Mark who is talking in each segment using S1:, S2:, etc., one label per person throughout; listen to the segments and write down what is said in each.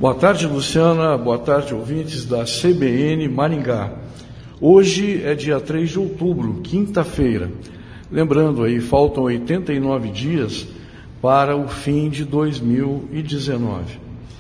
S1: Boa tarde, Luciana. Boa tarde, ouvintes da CBN Maringá. Hoje é dia 3 de outubro, quinta-feira. Lembrando aí, faltam 89 dias para o fim de 2019.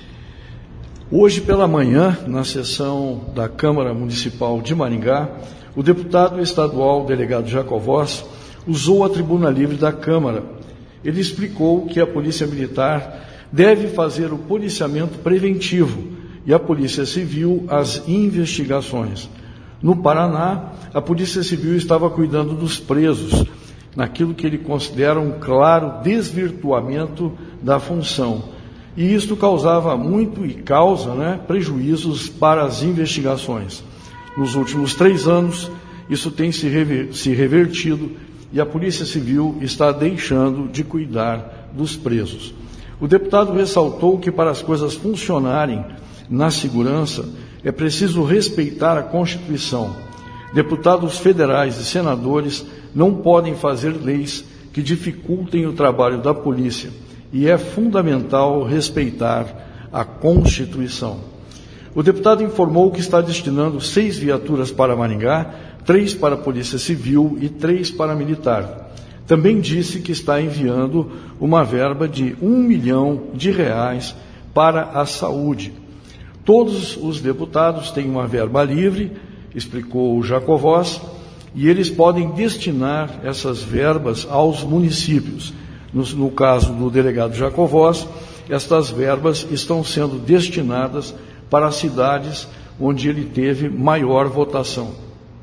S1: Hoje pela manhã, na sessão da Câmara Municipal de Maringá, o deputado estadual delegado Jacovós usou a tribuna livre da Câmara. Ele explicou que a Polícia Militar deve fazer o policiamento preventivo e a Polícia Civil as investigações. No Paraná, a Polícia Civil estava cuidando dos presos, naquilo que ele considera um claro desvirtuamento da função. E isto causava muito e causa prejuízos para as investigações. Nos últimos 3 anos, isso tem se revertido e a Polícia Civil está deixando de cuidar dos presos. O deputado ressaltou que para as coisas funcionarem na segurança é preciso respeitar a Constituição. Deputados federais e senadores não podem fazer leis que dificultem o trabalho da polícia e é fundamental respeitar a Constituição. O deputado informou que está destinando 6 viaturas para Maringá, 3 para a Polícia Civil e 3 para a Militar. Também disse que está enviando uma verba de R$1 milhão para a saúde. Todos os deputados têm uma verba livre, explicou o Jacovós, e eles podem destinar essas verbas aos municípios. No caso do delegado Jacovós, estas verbas estão sendo destinadas para as cidades onde ele teve maior votação.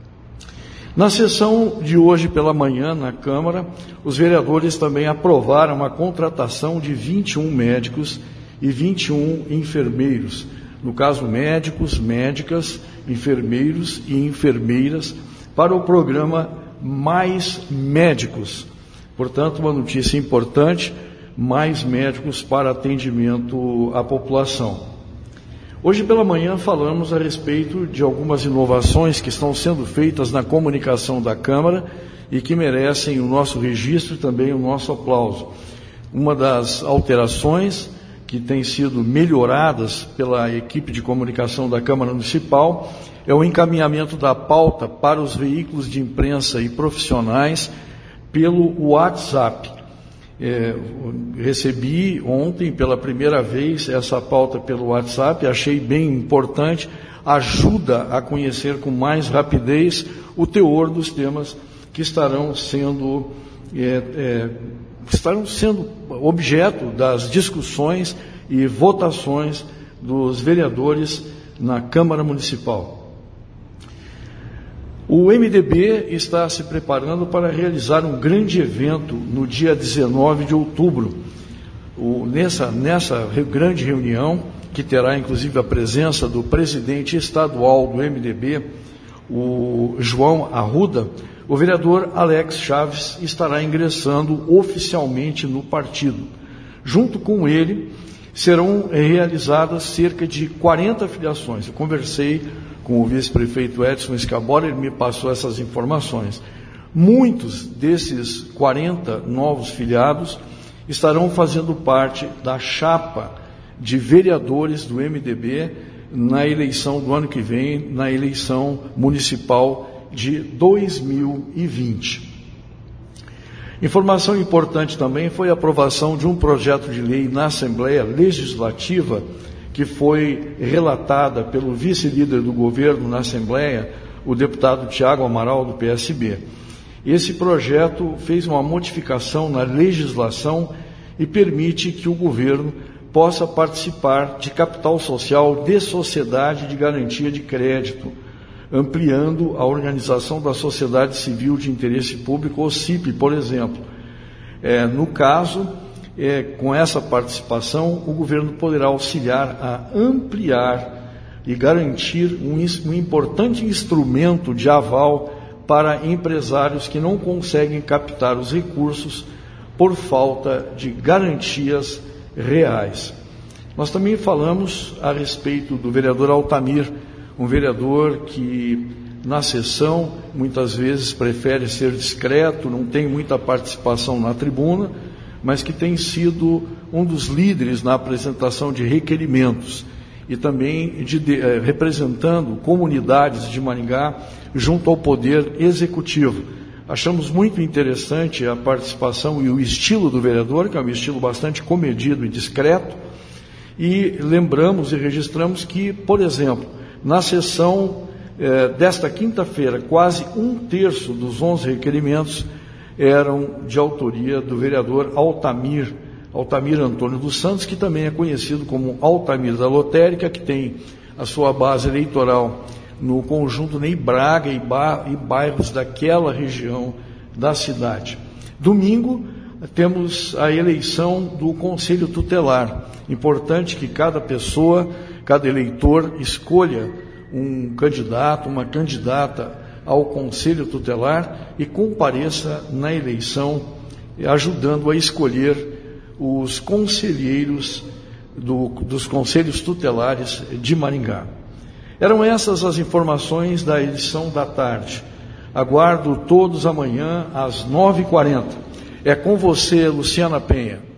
S1: Na sessão de hoje pela manhã, na Câmara, os vereadores também aprovaram a contratação de 21 médicos e 21 enfermeiros. No caso, médicos, médicas, enfermeiros e enfermeiras, para o programa Mais Médicos. Portanto, uma notícia importante, mais médicos para atendimento à população. Hoje pela manhã falamos a respeito de algumas inovações que estão sendo feitas na comunicação da Câmara e que merecem o nosso registro e também o nosso aplauso. Uma das alterações que tem sido melhoradas pela equipe de comunicação da Câmara Municipal é o encaminhamento da pauta para os veículos de imprensa e profissionais pelo WhatsApp. Recebi ontem pela primeira vez essa pauta pelo WhatsApp, achei bem importante, ajuda a conhecer com mais rapidez o teor dos temas que estarão sendo objeto das discussões e votações dos vereadores na Câmara Municipal. O MDB está se preparando para realizar um grande evento no dia 19 de outubro. Nessa grande reunião, que terá inclusive a presença do presidente estadual do MDB, o João Arruda, o vereador Alex Chaves estará ingressando oficialmente no partido. Junto com ele, serão realizadas cerca de 40 filiações. Eu conversei com o vice-prefeito Edson Escabora, ele me passou essas informações. Muitos desses 40 novos filiados estarão fazendo parte da chapa de vereadores do MDB na eleição do ano que vem, na eleição municipal de 2020. Informação importante também foi a aprovação de um projeto de lei na Assembleia Legislativa que foi relatada pelo vice-líder do governo na Assembleia, o deputado Tiago Amaral, do PSB. Esse projeto fez uma modificação na legislação e permite que o governo possa participar de capital social de sociedade de garantia de crédito, ampliando a organização da sociedade civil de interesse público, ou CIP, por exemplo. No caso, com essa participação, o governo poderá auxiliar a ampliar e garantir um importante instrumento de aval para empresários que não conseguem captar os recursos por falta de garantias reais. Nós também falamos a respeito do vereador Altamir, um vereador que na sessão muitas vezes prefere ser discreto, não tem muita participação na tribuna, mas que tem sido um dos líderes na apresentação de requerimentos. e também representando comunidades de Maringá junto ao Poder Executivo. Achamos muito interessante a participação e o estilo do vereador, que é um estilo bastante comedido e discreto, e lembramos e registramos que, por exemplo, na sessão desta quinta-feira, quase 1/3 dos 11 requerimentos eram de autoria do vereador Altamir Antônio dos Santos, que também é conhecido como Altamir da Lotérica, que tem a sua base eleitoral no conjunto Ney Braga e bairros daquela região da cidade. Domingo, temos a eleição do Conselho Tutelar. Importante que cada pessoa, cada eleitor, escolha um candidato, uma candidata ao Conselho Tutelar e compareça na eleição, ajudando a escolher os conselheiros dos Conselhos Tutelares de Maringá. Eram essas as informações da edição da tarde. Aguardo todos amanhã às 9h40. É com você, Luciana Penha.